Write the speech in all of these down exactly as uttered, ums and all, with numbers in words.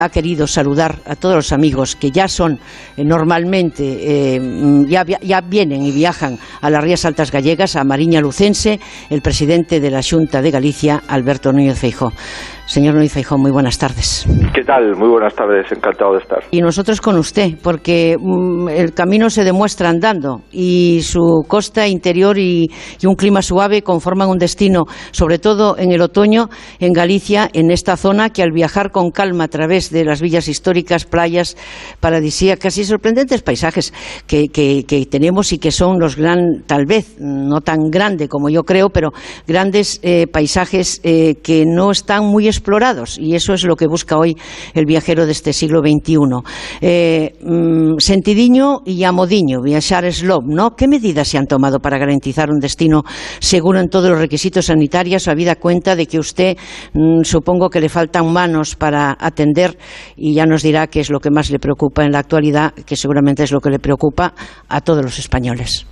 ha querido saludar a todos los amigos que ya son eh, normalmente, eh, ya, ya vienen y viajan a las Rías Altas Gallegas, a Mariña Lucense, el presidente de la Xunta de Galicia, Alberto Núñez Feijóo. Señor Núñez Feijóo, muy buenas tardes. ¿Qué tal? Muy buenas tardes, encantado de estar. Y nosotros con usted, porque mm, el camino se demuestra andando y su costa interior y, y un clima suave conforman un destino, sobre todo en el otoño, en Galicia, en esta zona que al viajar con calma a través de las villas históricas, playas paradisíacas y sorprendentes paisajes que, que, que tenemos y que son los gran, tal vez, no tan grande como yo creo, pero grandes eh, paisajes eh, que no están muy explorados, y eso es lo que busca hoy el viajero de este siglo veintiuno. Eh, mm, sentidiño y amodiño, viajar es slow, ¿no? ¿Qué medidas se han tomado para garantizar un destino seguro en todos los requisitos sanitarios, habida cuenta de que usted, mm, supongo que le faltan manos para atender, y ya nos dirá qué es lo que más le preocupa en la actualidad, que seguramente es lo que le preocupa a todos los españoles?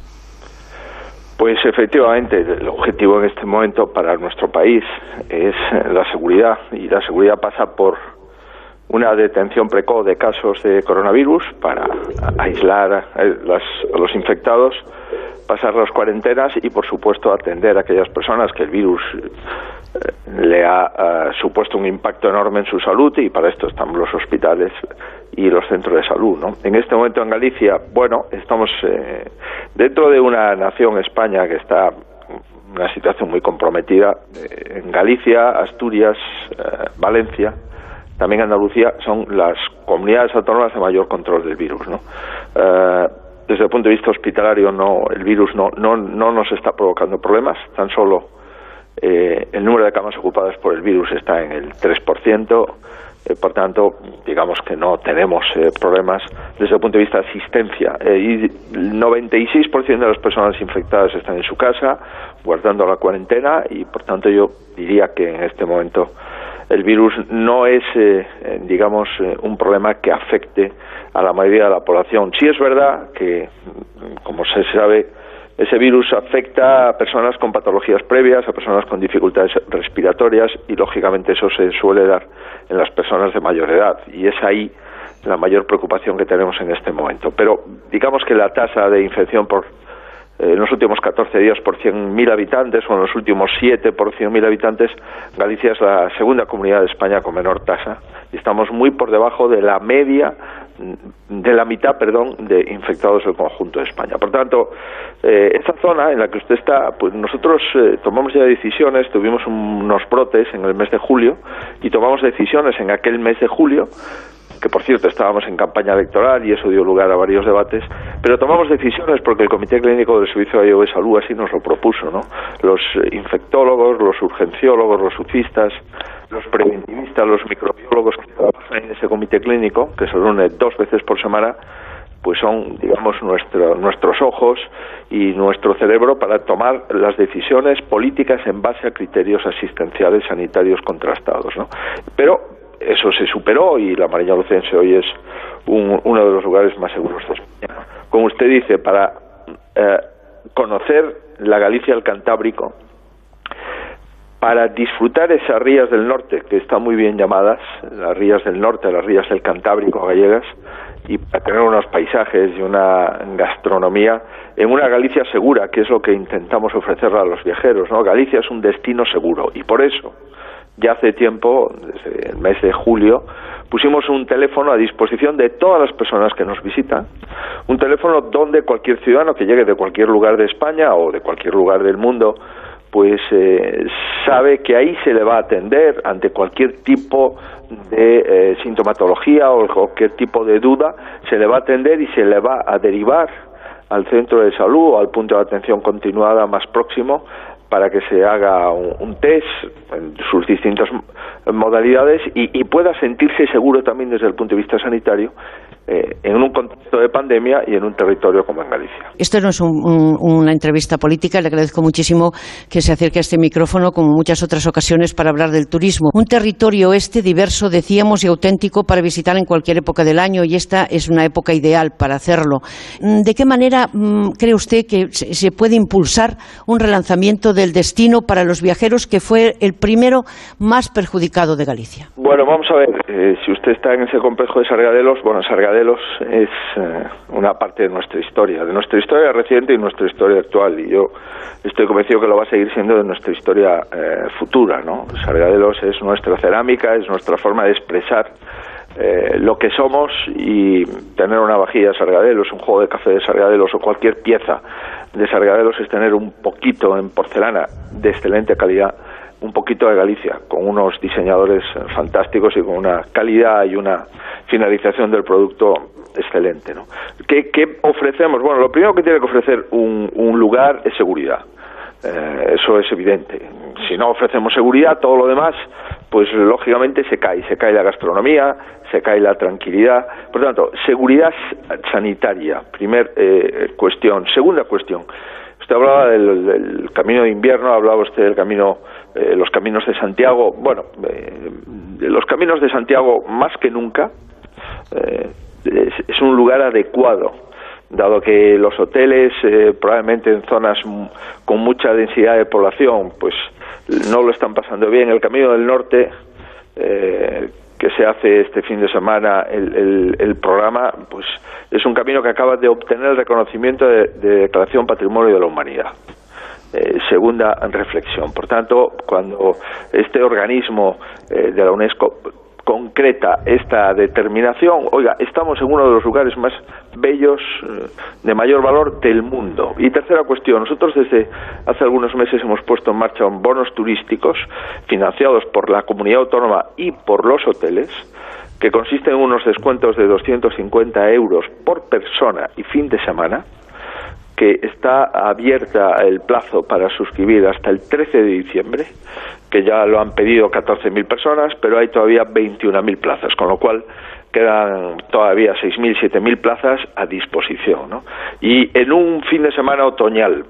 Pues efectivamente, el objetivo en este momento para nuestro país es la seguridad, y la seguridad pasa por una detención precoz de casos de coronavirus para aislar a, las, a los infectados, pasar las cuarentenas y, por supuesto, atender a aquellas personas que el virus eh, le ha uh, supuesto un impacto enorme en su salud, y para esto están los hospitales y los centros de salud, ¿no? En este momento en Galicia, bueno, estamos eh, dentro de una nación, España, que está en una situación muy comprometida. Eh, en Galicia, Asturias, eh, Valencia, también Andalucía, son las comunidades autónomas de mayor control del virus, ¿no? Eh, desde el punto de vista hospitalario, no, el virus no, no, no nos está provocando problemas, tan solo eh, el número de camas ocupadas por el virus está en el tres por ciento, eh, por tanto, digamos que no tenemos eh, problemas desde el punto de vista de asistencia, eh, y el noventa y seis por ciento de las personas infectadas están en su casa, guardando la cuarentena, y por tanto yo diría que en este momento el virus no es, eh, digamos, eh, un problema que afecte a la mayoría de la población. Sí es verdad que, como se sabe, ese virus afecta a personas con patologías previas, a personas con dificultades respiratorias, y lógicamente eso se suele dar en las personas de mayor edad, y es ahí la mayor preocupación que tenemos en este momento. Pero digamos que la tasa de infección por en los últimos catorce días por cien mil habitantes, o en los últimos siete por cien mil habitantes, Galicia es la segunda comunidad de España con menor tasa, y estamos muy por debajo de la media, de la mitad, perdón, de infectados del conjunto de España. Por tanto, eh, esa zona en la que usted está, pues nosotros eh, tomamos ya decisiones, tuvimos unos brotes en el mes de julio, y tomamos decisiones en aquel mes de julio, que por cierto estábamos en campaña electoral y eso dio lugar a varios debates, pero tomamos decisiones porque el Comité Clínico del Servicio Gallego de Salud así nos lo propuso, ¿no? Los infectólogos, los urgenciólogos, los UCIstas, los preventivistas, los microbiólogos que trabajan en ese comité clínico, que se reúne dos veces por semana, pues son, digamos, nuestro, nuestros ojos y nuestro cerebro para tomar las decisiones políticas en base a criterios asistenciales sanitarios contrastados, ¿no? Pero eso se superó, y la Mariña Lucense hoy es un, uno de los lugares más seguros de España. Como usted dice, para eh, conocer la Galicia del Cantábrico, para disfrutar esas rías del norte, que están muy bien llamadas, las rías del norte, las rías del Cantábrico gallegas, y para tener unos paisajes y una gastronomía en una Galicia segura, que es lo que intentamos ofrecerle a los viajeros, ¿no? Galicia es un destino seguro, y por eso ya hace tiempo, desde el mes de julio, pusimos un teléfono a disposición de todas las personas que nos visitan, un teléfono donde cualquier ciudadano que llegue de cualquier lugar de España o de cualquier lugar del mundo, pues eh, sabe que ahí se le va a atender ante cualquier tipo de eh, sintomatología o cualquier tipo de duda, se le va a atender y se le va a derivar al centro de salud o al punto de atención continuada más próximo, para que se haga un, un test en sus distintas modalidades y, y pueda sentirse seguro también desde el punto de vista sanitario eh, en un contexto de pandemia y en un territorio como en Galicia. Esto no es un, un, una entrevista política, le agradezco muchísimo que se acerque a este micrófono, como muchas otras ocasiones, para hablar del turismo. Un territorio este diverso, decíamos, y auténtico para visitar en cualquier época del año, y esta es una época ideal para hacerlo. ¿De qué manera mmm, cree usted que se puede impulsar un relanzamiento del destino para los viajeros, que fue el primero más perjudicado de Galicia? Bueno, vamos a ver, eh, si usted está en ese complejo de Sargadelos, bueno, Sargadelos es eh, una parte de nuestra historia, de nuestra historia reciente y nuestra historia actual, y yo estoy convencido que lo va a seguir siendo de nuestra historia eh, futura, ¿no? Sargadelos es nuestra cerámica, es nuestra forma de expresar eh, lo que somos, y tener una vajilla de Sargadelos, un juego de café de Sargadelos o cualquier pieza de Sargadelos es tener un poquito en porcelana de excelente calidad, un poquito de Galicia, con unos diseñadores fantásticos y con una calidad y una finalización del producto excelente, ¿no? ¿Qué, qué ofrecemos? Bueno, lo primero que tiene que ofrecer un, un lugar es seguridad. Eh, eso es evidente. Si no ofrecemos seguridad, todo lo demás, pues lógicamente se cae. Se cae la gastronomía, se cae la tranquilidad. Por tanto, seguridad sanitaria, primer eh, cuestión. Segunda cuestión, usted hablaba del, del camino de invierno, hablaba usted del camino, eh, los caminos de Santiago. Bueno, eh, los caminos de Santiago, más que nunca, eh, es, es un lugar adecuado, dado que los hoteles, eh, probablemente en zonas con mucha densidad de población, pues no lo están pasando bien. El Camino del Norte, eh, que se hace este fin de semana, el, el, el programa, pues es un camino que acaba de obtener el reconocimiento de, de Declaración Patrimonio de la Humanidad. Eh, segunda reflexión. Por tanto, cuando este organismo eh, de la UNESCO concreta esta determinación, oiga, estamos en uno de los lugares más bellos, eh, de mayor valor del mundo. Y tercera cuestión, nosotros desde hace algunos meses hemos puesto en marcha bonos turísticos financiados por la comunidad autónoma y por los hoteles, que consisten en unos descuentos de doscientos cincuenta euros por persona y fin de semana, que está abierta el plazo para suscribir hasta el trece de diciembre, que ya lo han pedido catorce mil personas, pero hay todavía veintiuna mil plazas, con lo cual quedan todavía seis mil, siete mil plazas a disposición, ¿no? Y en un fin de semana otoñal,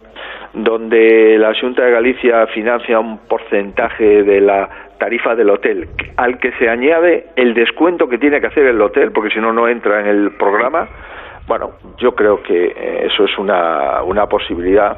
donde la Xunta de Galicia financia un porcentaje de la tarifa del hotel, al que se añade el descuento que tiene que hacer el hotel, porque si no, no entra en el programa. Bueno, yo creo que eh, eso es una, una posibilidad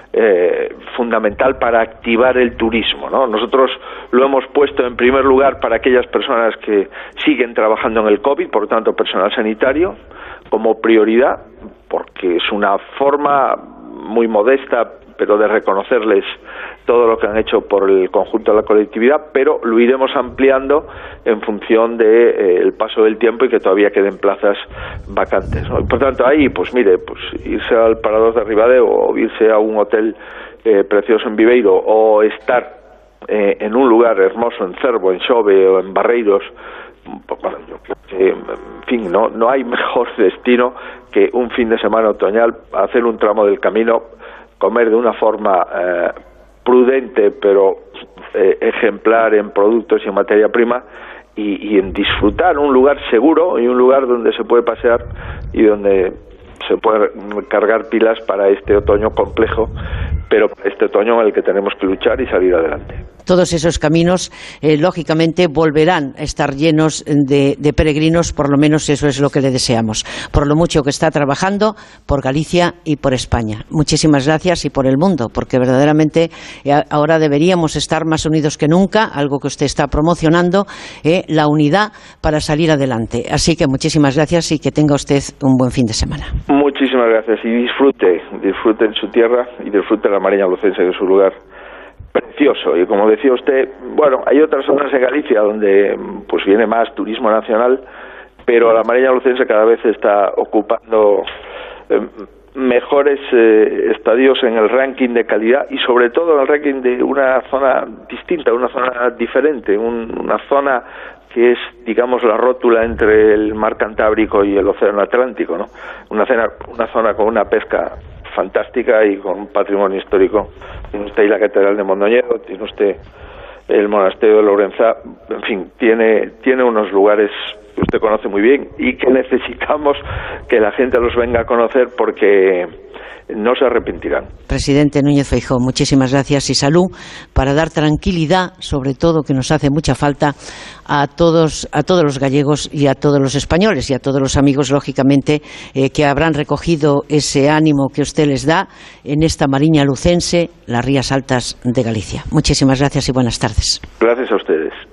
eh, fundamental para activar el turismo, ¿no? Nosotros lo hemos puesto en primer lugar para aquellas personas que siguen trabajando en el COVID, por lo tanto personal sanitario, como prioridad, porque es una forma muy modesta, pero de reconocerles todo lo que han hecho por el conjunto de la colectividad, pero lo iremos ampliando en función de eh, el paso del tiempo y que todavía queden plazas vacantes, ¿no? Y por tanto ahí, pues mire, pues irse al Parador de Ribadeo o irse a un hotel eh, precioso en Viveiro, o estar eh, en un lugar hermoso en Cervo, en Xove o en Barreiros, pues, bueno, yo creo que, en fin, no, no hay mejor destino que un fin de semana otoñal, hacer un tramo del camino, comer de una forma eh, prudente pero eh, ejemplar en productos y en materia prima, y, y en disfrutar un lugar seguro y un lugar donde se puede pasear y donde se puede cargar pilas para este otoño complejo, pero este otoño en el que tenemos que luchar y salir adelante. Todos esos caminos, eh, lógicamente, volverán a estar llenos de, de peregrinos, por lo menos eso es lo que le deseamos, por lo mucho que está trabajando por Galicia y por España. Muchísimas gracias, y por el mundo, porque verdaderamente eh, ahora deberíamos estar más unidos que nunca, algo que usted está promocionando, eh, la unidad para salir adelante. Así que muchísimas gracias y que tenga usted un buen fin de semana. Muchísimas gracias, y disfrute, disfrute en su tierra y disfrute la Mariña Lucense, de su lugar precioso. Y como decía usted, bueno, hay otras zonas en Galicia donde pues viene más turismo nacional, pero la Mariña Lucense cada vez está ocupando eh, mejores eh, estadios en el ranking de calidad, y sobre todo en el ranking de una zona distinta, una zona diferente, un, una zona que es, digamos, la rótula entre el mar Cantábrico y el océano Atlántico, ¿no? Una zona, una zona con una pesca fantástica y con un patrimonio histórico. Tiene usted ahí la Catedral de Mondoñedo, tiene usted el Monasterio de Lourenzá, en fin, tiene, tiene unos lugares que usted conoce muy bien y que necesitamos que la gente los venga a conocer porque no se arrepentirán. Presidente Núñez Feijóo, muchísimas gracias y salud para dar tranquilidad, sobre todo que nos hace mucha falta a todos, a todos los gallegos y a todos los españoles y a todos los amigos, lógicamente, eh, que habrán recogido ese ánimo que usted les da en esta Mariña lucense, las Rías Altas de Galicia. Muchísimas gracias y buenas tardes. Gracias a ustedes.